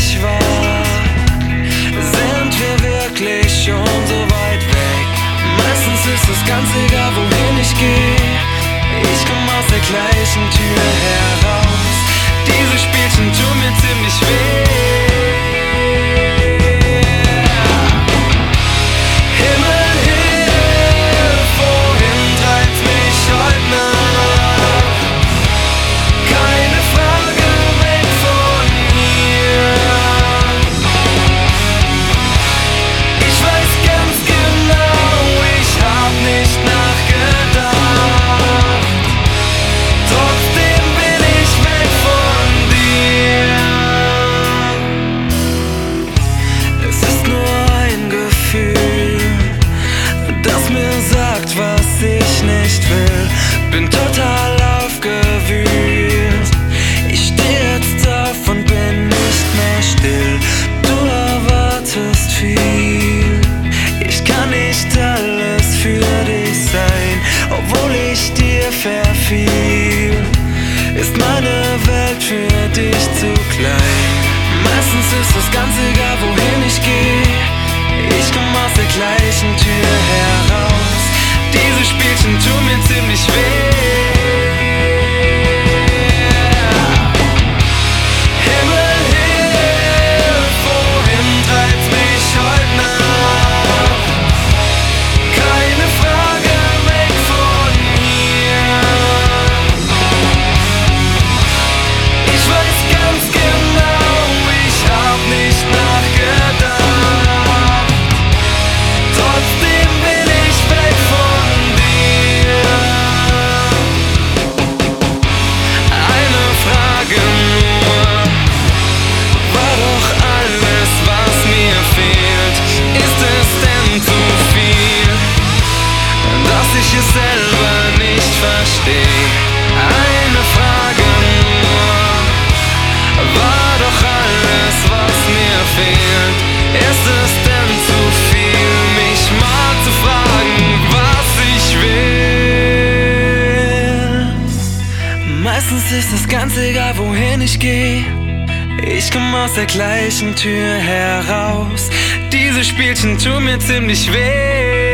nicht wahr. Sind wir wirklich schon so weit weg? Meistens ist es ganz egal, wohin ich gehe. Ich komm aus der gleichen Tür heraus. Diese Spielchen tun mir ziemlich weh. Bin total aufgewühlt. Ich steh jetzt auf und bin nicht mehr still. Du erwartest viel. Ich kann nicht alles für dich sein, obwohl ich dir verfiel. Ist meine Welt für dich zu klein? Meistens ist es ganz egal, wohin ich geh. Ich komm aus der gleichen Tür heraus. Diese Spielchen tun mir ziemlich weh. Himmel, hilf, wohin treibt's mich heute Nacht? Keine Frage, weg von hier. Ich weiß ganz genau, ich hab nicht nachgedacht. Trotzdem will ich weg von dir. Eine Frage nur, war doch alles, was mir fehlt? Ist es denn zu viel, dass ich es selber nicht verstehe? Eine Frage nur, war doch alles, was mir fehlt? Ist es denn zu viel, mich mal zu fragen, was ich will? Meistens ist es ganz egal, wohin ich geh. Ich komm aus der gleichen Tür heraus. Diese Spielchen tun mir ziemlich weh.